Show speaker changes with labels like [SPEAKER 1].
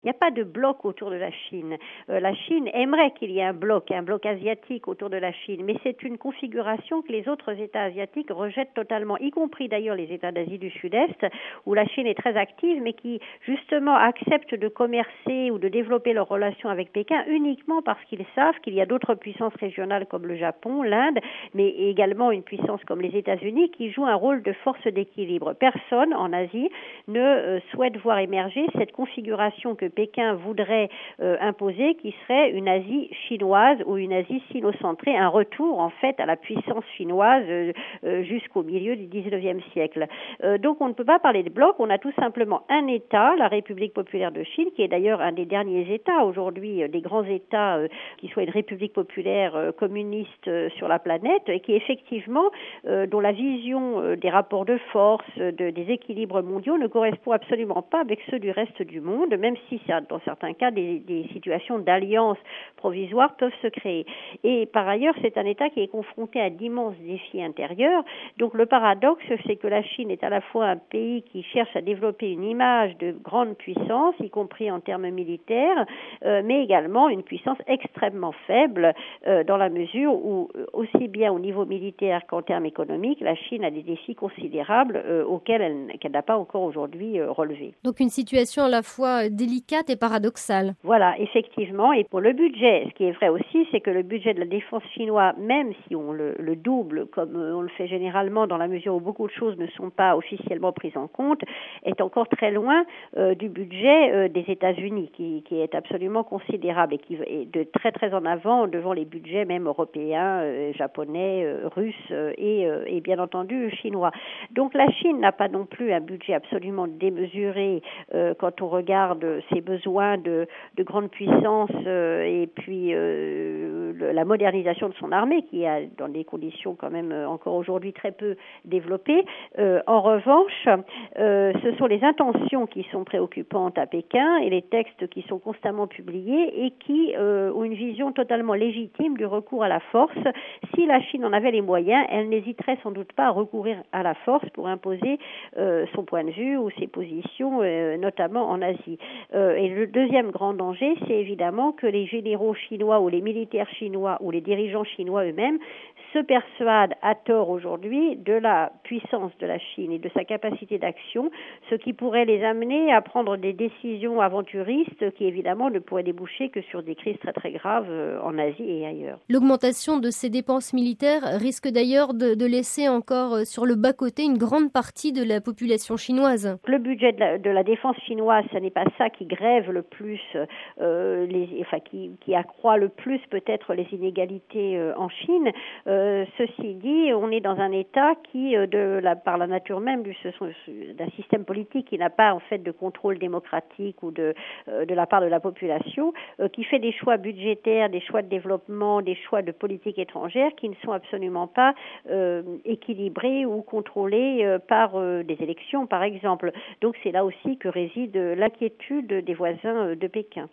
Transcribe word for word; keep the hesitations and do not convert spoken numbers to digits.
[SPEAKER 1] Il n'y a pas de bloc autour de la Chine. Euh, la Chine aimerait qu'il y ait un bloc, un bloc asiatique autour de la Chine, mais c'est une configuration que les autres États asiatiques rejettent totalement, y compris d'ailleurs les États d'Asie du Sud-Est, où la Chine est très active, mais qui justement acceptent de commercer ou de développer leurs relations avec Pékin uniquement parce qu'ils savent qu'il y a d'autres puissances régionales comme le Japon, l'Inde, mais également une puissance comme les États-Unis qui joue un rôle de force d'équilibre. Personne en Asie ne euh, souhaite voir émerger cette configuration que Pékin voudrait euh, imposer, qui serait une Asie chinoise ou une Asie sino-centrée, un retour en fait à la puissance chinoise euh, euh, jusqu'au milieu du dix-neuvième siècle. Euh, donc on ne peut pas parler de bloc, on a tout simplement un État, la République populaire de Chine, qui est d'ailleurs un des derniers États aujourd'hui, euh, des grands États euh, qui soient une République populaire euh, communiste euh, sur la planète, et qui effectivement, euh, dont la vision euh, des rapports de force, de, des équilibres mondiaux ne correspond absolument pas avec ceux du reste du monde, même si dans certains cas des, des situations d'alliance provisoire peuvent se créer. Et par ailleurs, c'est un État qui est confronté à d'immenses défis intérieurs. Donc le paradoxe, c'est que la Chine est à la fois un pays qui cherche à développer une image de grande puissance, y compris en termes militaires, euh, mais également une puissance extrêmement faible euh, dans la mesure où, aussi bien au niveau militaire qu'en termes économiques, la Chine a des défis considérables euh, auxquels elle, qu'elle n'a pas encore aujourd'hui euh, relevés.
[SPEAKER 2] Donc une situation à la fois délicate et paradoxale.
[SPEAKER 1] Voilà, effectivement. Et pour le budget, ce qui est vrai aussi, c'est que le budget de la défense chinois, même si on le, le double, comme on le fait généralement dans la mesure où beaucoup de choses ne sont pas officiellement prises en compte, est encore très loin euh, du budget euh, des États-Unis, qui, qui est absolument considérable et qui est de très très en avant devant les budgets même européens, euh, japonais, euh, russes euh, et, euh, et bien entendu chinois. Donc la Chine n'a pas non plus un budget absolument démesuré euh, quand on regarde ses besoins de, de grande puissance euh, et puis euh, le, la modernisation de son armée qui est dans des conditions quand même euh, encore aujourd'hui très peu développées. Euh, en revanche, euh, ce sont les intentions qui sont préoccupantes à Pékin et les textes qui sont constamment publiés et qui euh, ont une vision totalement légitime du recours à la force. Si la Chine en avait les moyens, elle n'hésiterait sans doute pas à recourir à la force pour imposer euh, son point de vue ou ses positions, euh, notamment en Asie. Euh, et le deuxième grand danger, c'est évidemment que les généraux chinois ou les militaires chinois ou les dirigeants chinois eux-mêmes se persuadent à tort aujourd'hui de la puissance de la Chine et de sa capacité d'action, ce qui pourrait les amener à prendre des décisions aventuristes qui évidemment ne pourraient déboucher que sur des crises très très graves en Asie et ailleurs.
[SPEAKER 2] L'augmentation de ces dépenses militaires risque d'ailleurs de, de laisser encore sur le bas-côté une grande partie de la population chinoise.
[SPEAKER 1] Le budget de la, de la défense chinoise, ce n'est pas ça qui grève le plus, euh, les, enfin qui, qui accroît le plus peut-être les inégalités euh, en Chine. Euh, ceci dit, on est dans un État qui, euh, de la, par la nature même du, ce, d'un système politique qui n'a pas en fait de contrôle démocratique ou de, euh, de la part de la population, euh, qui fait des choix budgétaires, des choix de développement, des choix de politique étrangère qui ne sont absolument pas euh, équilibrés ou contrôlés euh, par euh, des élections, par exemple. Donc c'est là aussi que réside l'inquiétude des voisins de Pékin.